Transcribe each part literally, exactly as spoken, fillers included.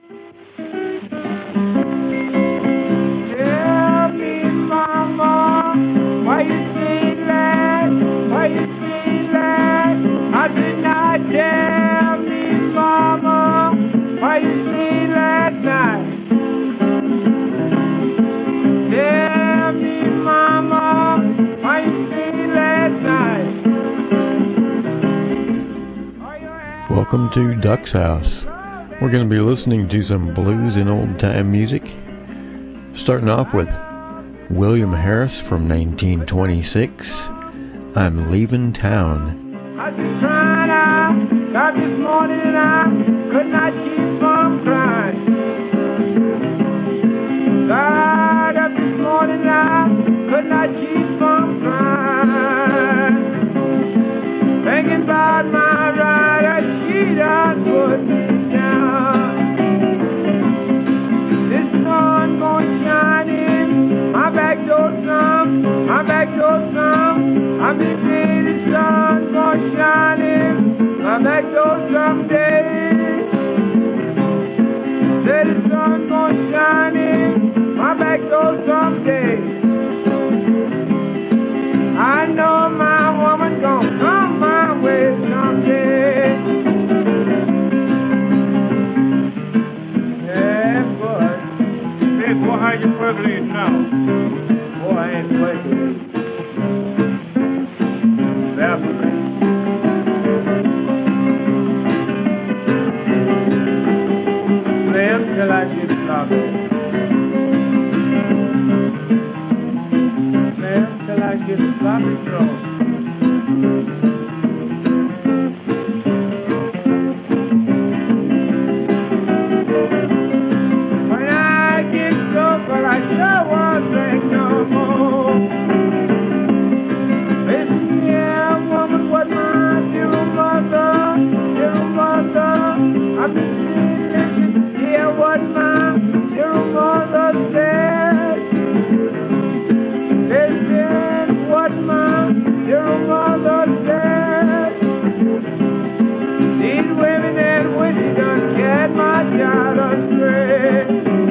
Tell me, mama, why you say that? Why you say that? I did not tell me, mama, why you say last night? Tell me, mama, why you say last night? Welcome to Duck's House. We're going to be listening to some blues and old-time music. Starting off with William Harris from nineteen twenty-six, I'm Leaving Town. I was crying out, got this morning and I could not keep from crying. Got up this morning and I could not keep from crying. Thinking about my ride, I she done put me down. This sun gonna shine in my back door some, my back door some. I'm just saying the sun gonna shine in my back door someday. Say the sun gonna shine in my back door someday. I know my woman gonna come my way someday. Yeah, boy. Hey, boy, how you percolating now? Boy, I ain't percolating. Evaporate. Play 'em till I get sloppy. Play 'em till I get sloppy draw. When I get sober, I sure won't drink no more. Listen here, woman, what my dear mother, dear mother, I've been listening, hear what my dear mother said. Listen what my dear mother said. These women and witches done carried my child astray.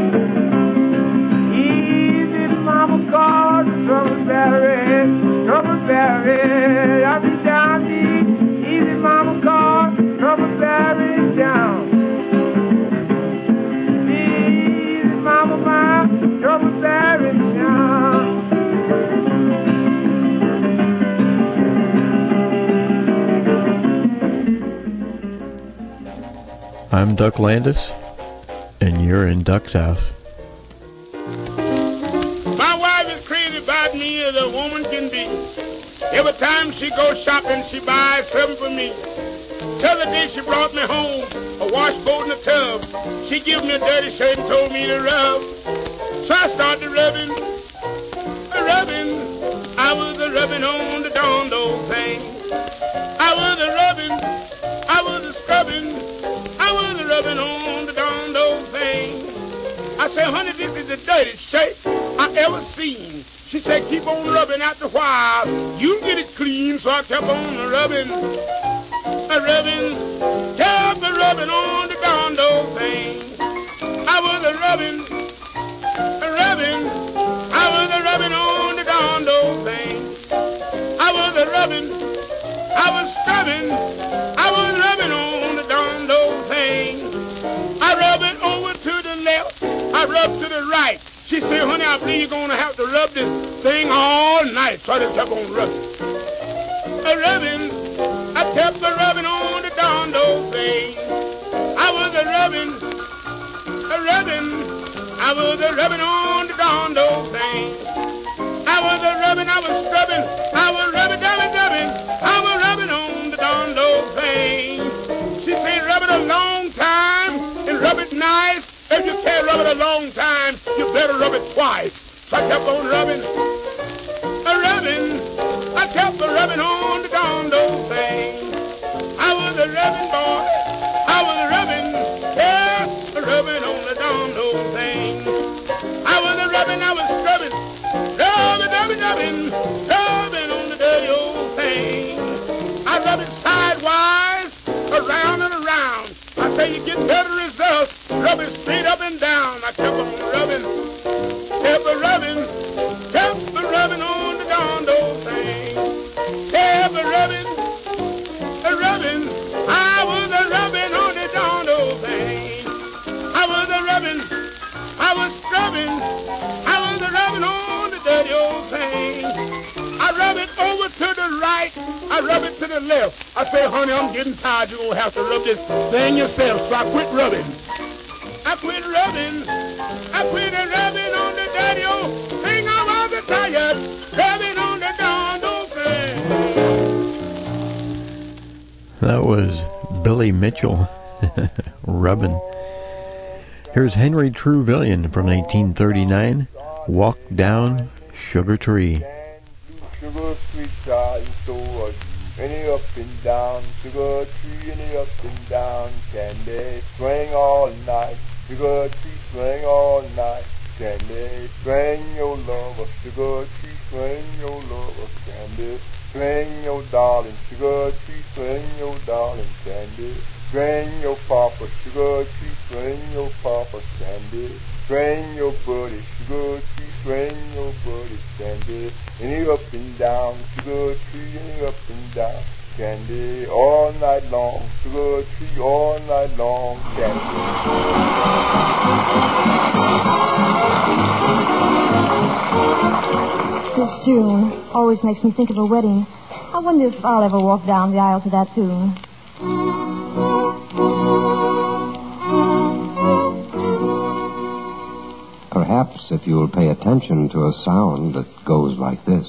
Easy, mama, called trouble buried, trouble buried. I'll be down deep. Easy, mama, called trouble buried down. Easy, mama, my trouble buried down. I'm Duck Landis, and you're in Duck's House. My wife is crazy about me as a woman can be. Every time she goes shopping, she buys something for me. The other day she brought me home a washboard and a tub. She gave me a dirty shirt and told me to rub. So I started rubbing, rubbing. I was a rubbing on the darned old thing. I was a rubbing, I was a scrubbing. I was a rubbing on the darned old thing. I said, honey, this is the dirtiest shirt I ever seen. She said, keep on rubbing after a while. You get it clean, so I kept on rubbing, a rubbing, kept a rubbing on the darned old thing. I was a rubbing, a rubbing, I was a rubbing on the darned old thing. I was a rubbing, I was scrubbing, I was rubbing on the darned old thing. I rub it over to the left, I rub to the right. She said, honey, I believe you're going to have to rub this thing all night. So I just kept on rubbing. A rubbing, I kept a rubbing on the darned old thing. I was a rubbing, a rubbing, I was a rubbing on the darned old thing. I was a rubbing, I was scrubbing, I was rubbing, rubbing, rubbing, I was rubbing on the darned old thing. She said, rub it a long time and rub it nice. If you can't rub it a long time, you better rub it twice. So I kept on rubbing, a rubbing, I kept a rubbing on the darned old thing. I was a rubbing boy, I was a rubbing, yeah, a rubbing on the darned old thing. I was a rubbing, I was scrubbing, rubbing, rubbing, rubbing, rubbing on the dirty old thing. I rub it sidewise, around and around. I say you get better as just rub it straight up and down. I kept on rubbing, kept a rubbing, kept a rubbing on the darn old thing. Kept a rubbing, a rubbing. I was a rubbing on the darn old thing. I was a rubbing, I was scrubbing, I was a rubbing on the dirty old thing. I rub it over to the right, I rub it to the left. I say, honey, I'm getting tired. You're going to have to rub this thing yourself. So I quit rubbing. I quit rubbing. I quit rubbing on the dirty old thing. I was tired, rubbing on the darn old thing. That was Billy Mitchell, rubbing. Here's Henry Truvillion from eighteen thirty-nine, Walk Down Sugar Tree. Sugar sweet child, so are you. Any up and down, sugar tree, any up and down, candy swing all night, sugar tree swing all night, candy swing your lover, sugar tree swing your lover, candy swing your darling, sugar tree swing your darling, candy swing your papa, sugar tree swing your papa, candy swing your buddy, sugar tree swing your buddy, candy any up and down, sugar tree, any up and down, candy all night long, sugar tree all night long, candy. This tune always makes me think of a wedding. I wonder if I'll ever walk down the aisle to that tune. Perhaps if you'll pay attention to a sound that goes like this.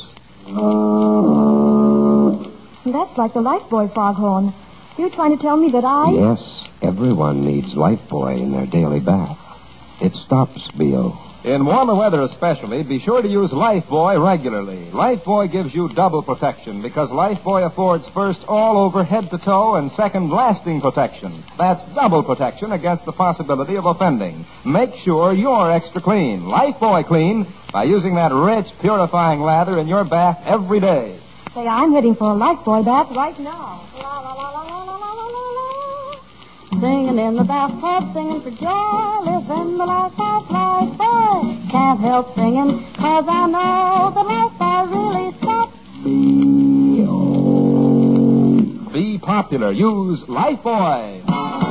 That's like the Lifebuoy foghorn. You're trying to tell me that I... Yes, everyone needs Lifebuoy in their daily bath. It stops B O. In warmer weather especially, be sure to use Lifebuoy regularly. Lifebuoy gives you double protection because Lifebuoy affords first all over head to toe and second lasting protection. That's double protection against the possibility of offending. Make sure you're extra clean. Lifebuoy clean by using that rich, purifying lather in your bath every day. Say, I'm heading for a Lifebuoy bath right now. La, la, la, la, la, la, la, la, la. Singing in the bathtub, singing for joy, living the life of Lifebuoy. Can't help singing, cause I know that Lifebuoy really stops. Be popular. Use Lifebuoy.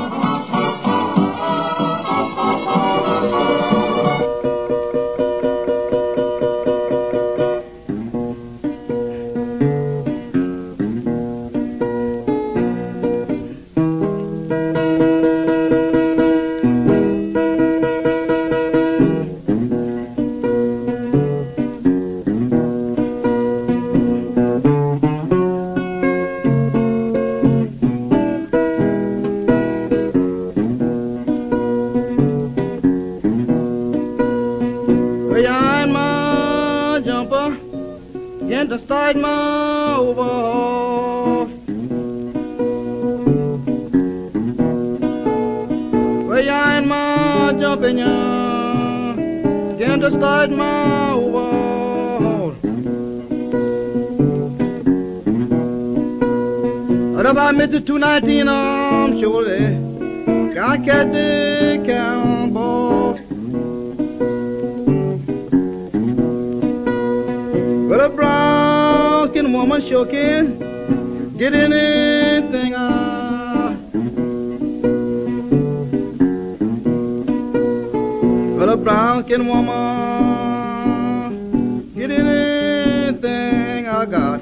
To start my overhaul. Way I in my jumping ya, begin to start my overhaul. But if I made the two nineteen, I'm surely can't catch the cannonball. Well, a brown-skinned woman sure can get anything out. Well, a brown-skinned woman get anything I got.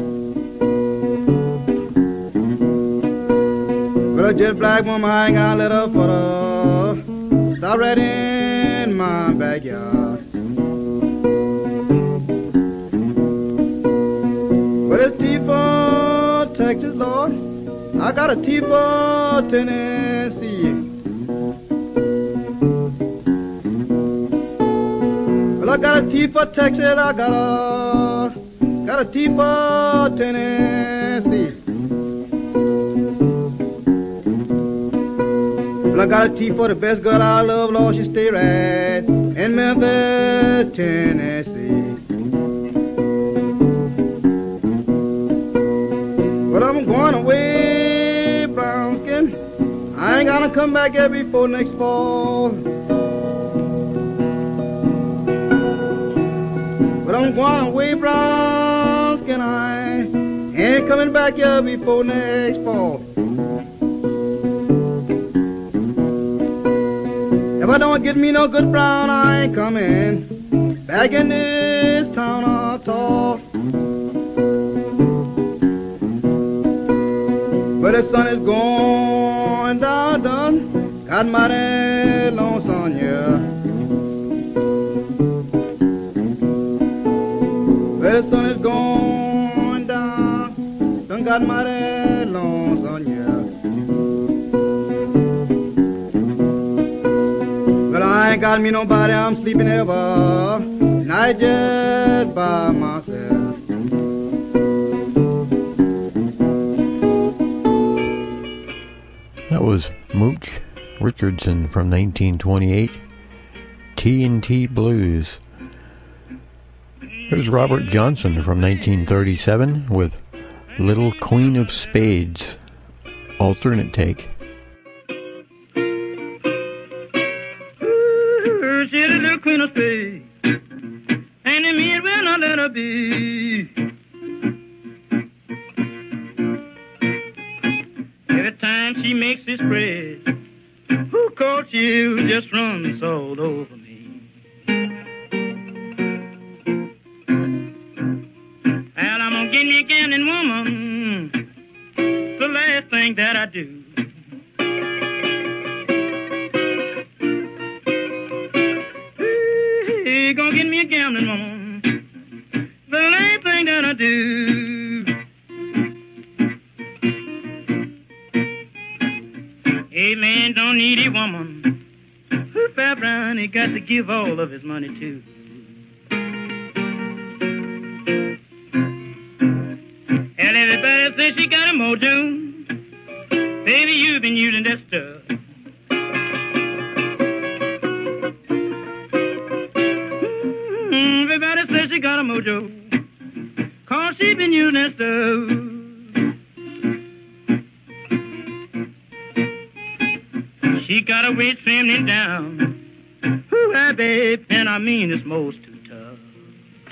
Well, a jet black woman, I ain't gonna let her photo stop right in my backyard. Well, a T for Texas, Lord. I got a T for Tennessee. Well, I got a T for Texas. I got a got a T for Tennessee. Well, I got a T for the best girl I love, Lord. She stay right in Memphis, Tennessee. But I'm going away, brown skin. I ain't gonna come back here before next fall. But I'm going away, brown skin eye. Ain't coming back here before next fall. If I don't get me no good brown, I ain't coming back in this town at all. But the sun is going down, done. Got mighty lonesome, yeah. But the sun is going down, done got mighty lonesome, yeah. Well, I ain't got me nobody, I'm sleeping ever, and I just by myself. That was Mooch Richardson from nineteen twenty-eight, T and T Blues. Here's Robert Johnson from nineteen thirty-seven with Little Queen of Spades, alternate take. Ooh, she's a little queen of spades, and the men will not let her be. Every time she makes this spread, who caught you just runs all over me. Well, I'm gonna get me a gambling woman, the last thing that I do. Hey, gonna get me a gambling woman, the last thing that I do. A man don't need a woman who fair brown, he got to give all of his money to. And everybody says she got a mojo. Baby, you've been using that stuff. Mm, everybody says she got a mojo, 'cause she been using that stuff. She got her waist trembling down. Ooh, hi, babe, and I mean it's most too tough.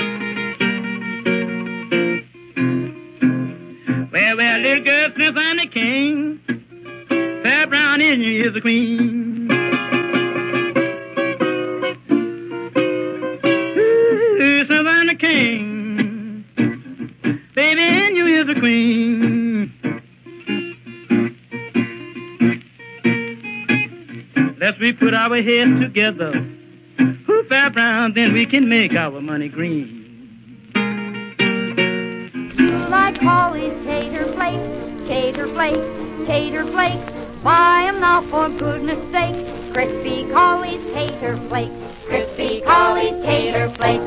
Well, well, little girl, since I'm the king, fair brown in you is the queen. Ooh, since I'm the king, baby, in you is the queen. Let's we put our heads together, who fair brown, then we can make our money green. Like Polly's tater flakes, tater flakes, tater flakes. Buy 'em now for goodness sake. Crispy Collie's tater flakes, crispy Collie's tater flakes.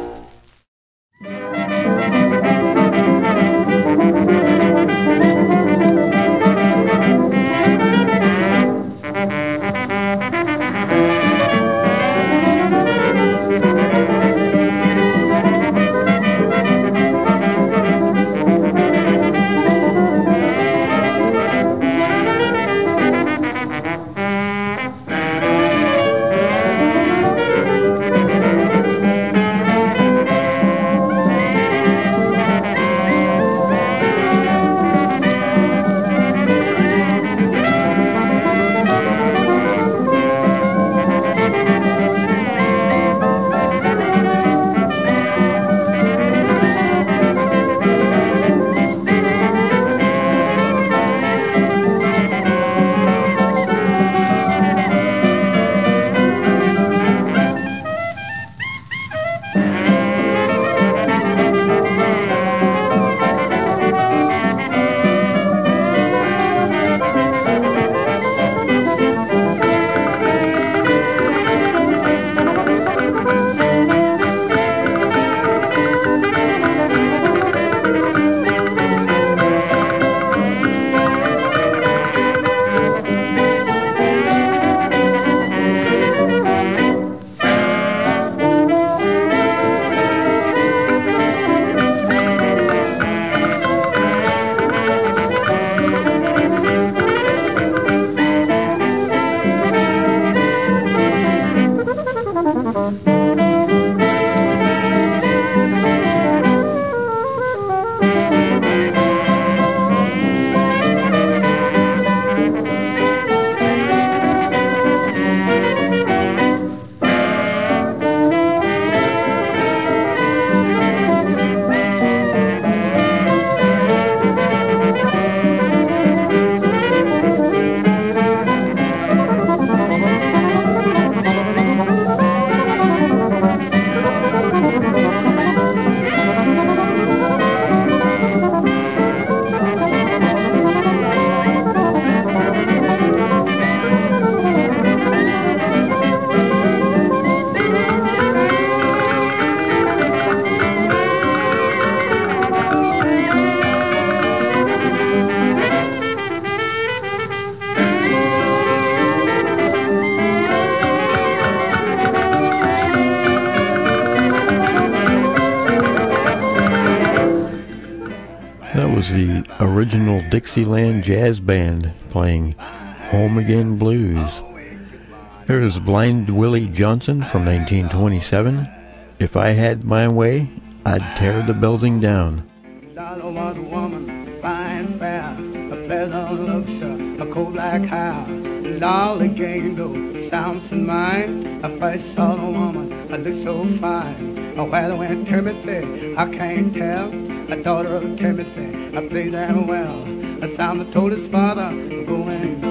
was the original Dixieland Jazz Band playing Home Again Blues. Here's Blind Willie Johnson from nineteen twenty-seven. If I had my way, I'd tear the building down. Dollar was a woman, fine, fair, a pleasant looks, a cold black hair. Dollar gave those sounds in mine. I first saw the woman, I looked so fine. Where went Timothy, I can't tell. A daughter of Timothy, I played that well. A Simon told his father, go in.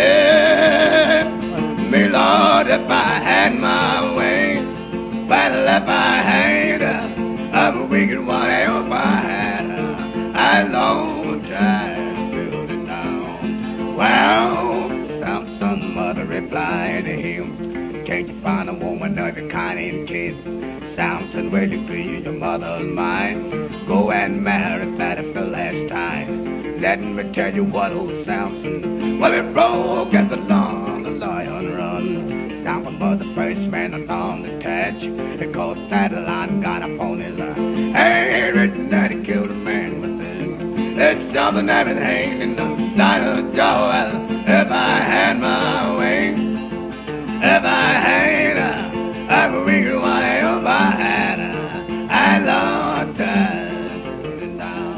Hey, me Lord, if I had my way, well, if I had a wicked one, if I had a long time building down. Well, Samson's mother replied to him, can't you find a woman of your kind and kid? Samson, will you please your mother's mind? Go and marry Fatty for the last time. Let me tell you what old Samson, well, it broke at the dawn, the lion run. Samson was the first man on the touch, because that lion got up on his eye. Hey, written that he killed a man with him. It's something that been hanging in the night of the jaw. Well, if I had my way, if I had a I would make it one if I had a I love time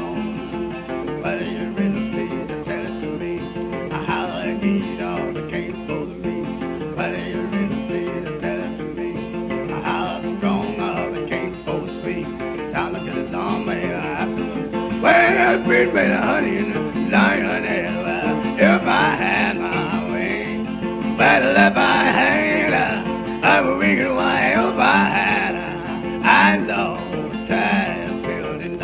down. But you really please to tell it to me how I need all the cane for me. But you really please to tell it to me how strong all the cane for sweet. Down look at the dawn, my hair after. Well, I breed made a honey in the lion hell. If I had my way, well, if I had a I would make it one if I had a I know time building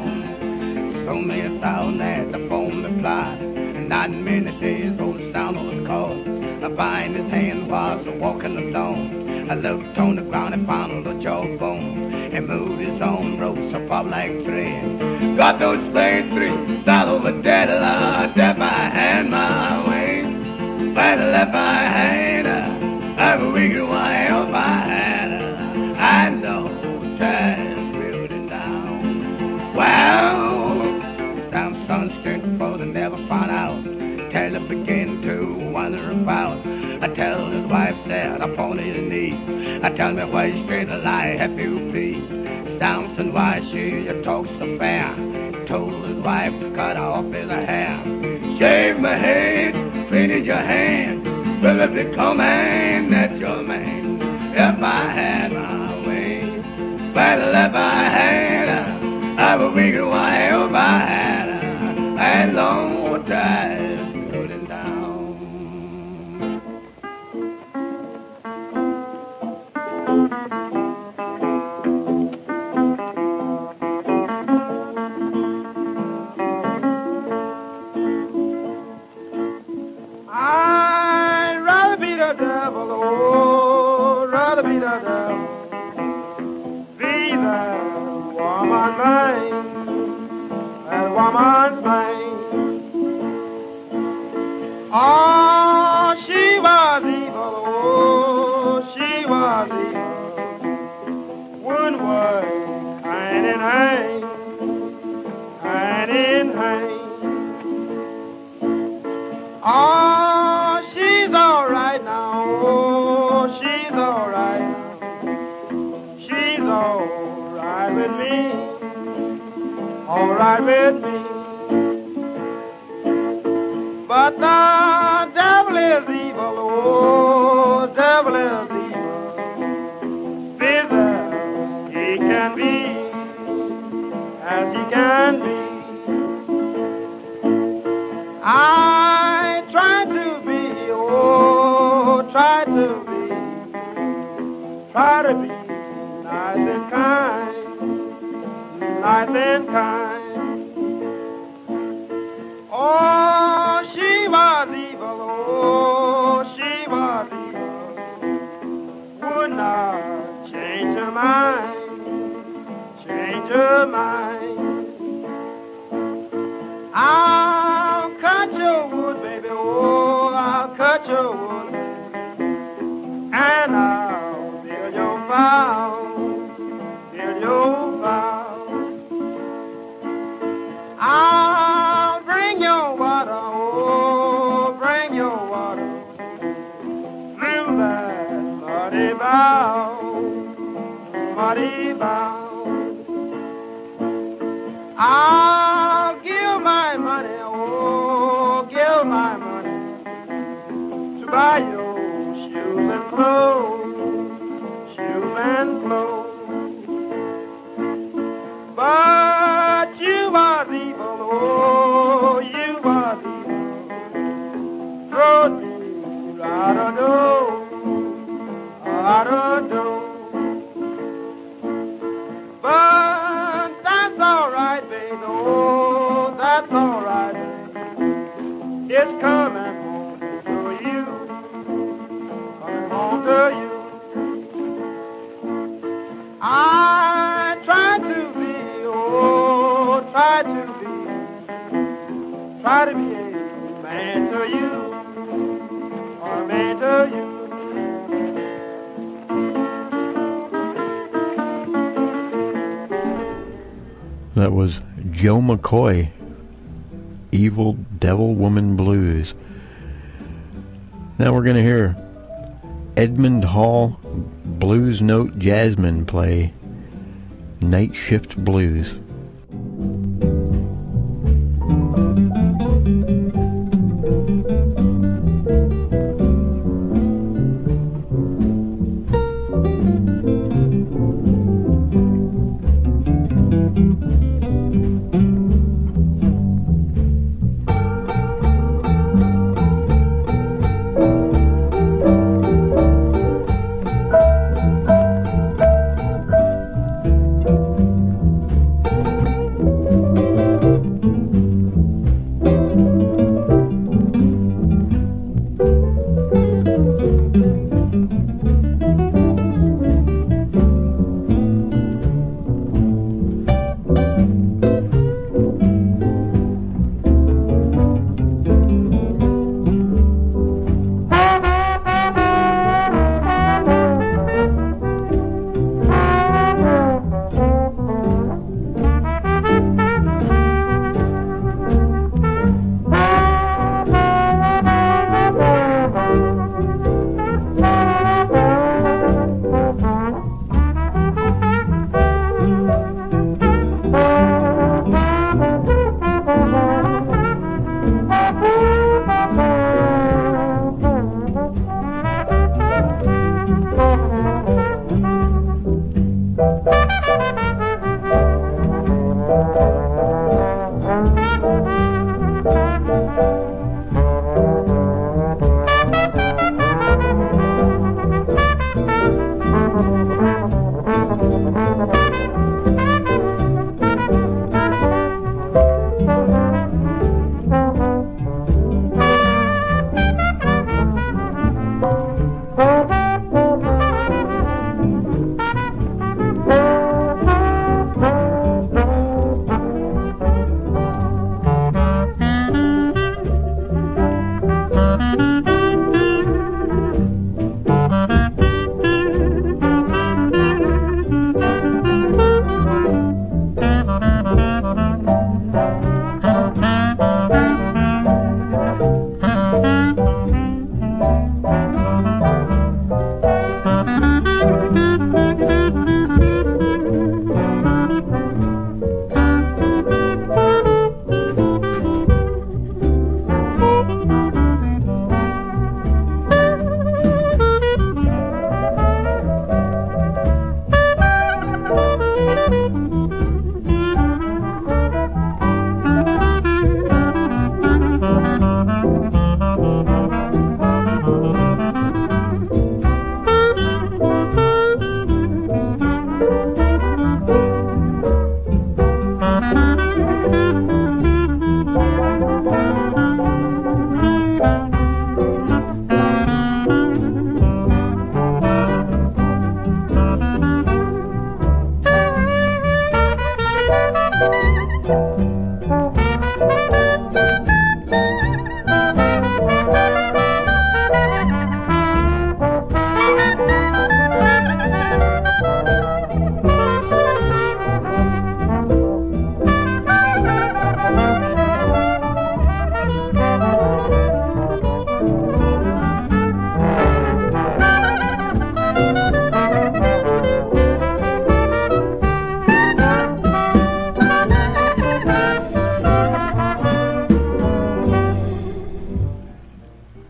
down. So many thousand at the phone replied, and not many days old sound was called. I find his hand was walking alone. I looked on the ground and found a jawbone, and moved his own ropes up like thread. Got those blades three, fell over dead lot. If I had my way, well, if I had a I would make it one if I had a I know time building down. Well, Samson stood for the never found out, till he began to wonder about. I tell his wife sat upon his knee, I tell me why straight a lie have you be. Samson, why she you talk so fair? Told his wife to cut off his hair. Shave my head, finish your hand. Well, if it come and that's your man, if I had my way, well, if I had a, I would make it one if I had a, a long time building down. Oh, she was evil, oh, she was evil. One word, hand in hand, hand in hand. Oh, she's all right now, oh, she's all right. She's all right with me, all right with me. But the devil is evil, oh, devil is evil. Business he can be, as he can be. I try to be, oh, try to be, try to be nice and kind, nice and kind. Oh, she was evil, oh, she was evil. Would not change her mind, change her mind. I'll cut your wood, baby, oh, I'll cut your wood. And I'll build your fire, build your fire. I'll bow, money bow. I'll give my money, oh, give my money to buy your shoes and clothes, shoes and clothes. But you are evil, oh, you are evil. Throw me out of door, out of door. But that's all right, baby, oh, that's all right. It's coming home to you, coming home to you. I try to be, oh, try to be, try to be a man to you, or a man to you. That was Joe McCoy, Evil Devil Woman Blues. Now we're going to hear Edmund Hall Blues Note Jasmine play Night Shift Blues.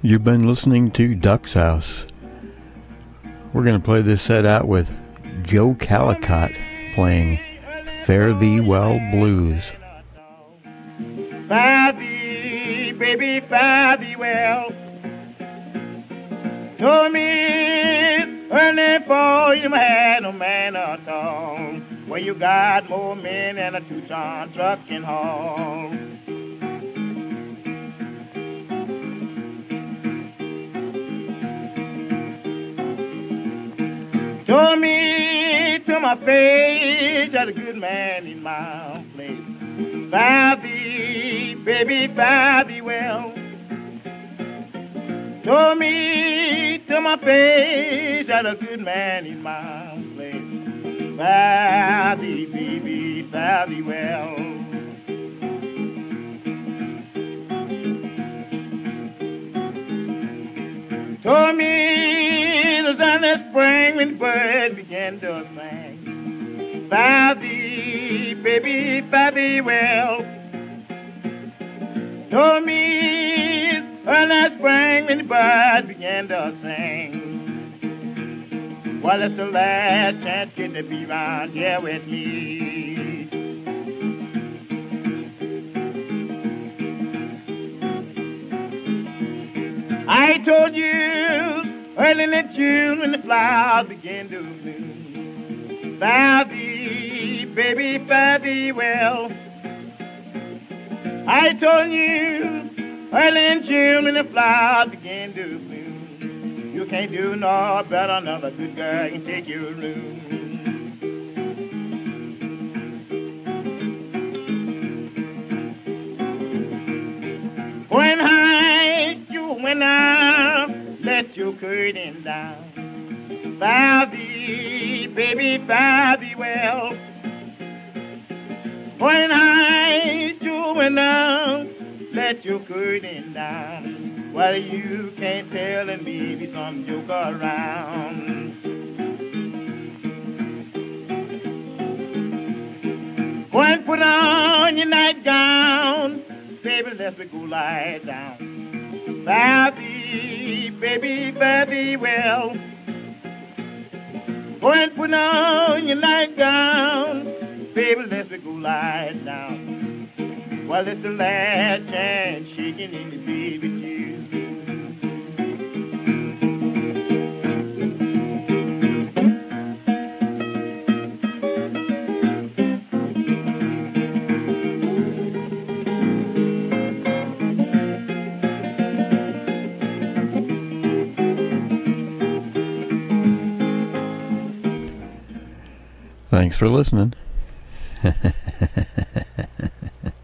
You've been listening to Duck's House. We're going to play this set out with Joe Calicott playing Fare Thee Well Blues. Fare thee, baby, fare thee well. Told me early for you had no man at all. Well, you got more men than a two-ton truck can haul. Told me to my face that a good man in my place. Fare thee, baby, fare thee well. Told me to my face that a good man in my place. Fare thee, baby, fare thee well. Told me the sun this spring when birds began to sing. Fare thee, baby, fare thee well. Told me early that spring when the birds began to sing. Well, it's the last chance get to be round here with me. I told you early in June when the flowers began to bloom. Fare thee, baby, fare thee well. I told you early in June when the flowers began to bloom. You can't do no better, another good girl can take your room. When high you went out, let your curtain down. Fare thee, baby, fare thee well. When high you went out, let your curtain down. Well, you can't tell and maybe some joke around. Go and put on your nightgown, baby, let me go lie down. Fare thee, baby, fare thee well. Go and put on your nightgown, baby, let me go lie down. Well, it's the last chance shaking in the baby too. Thanks for listening.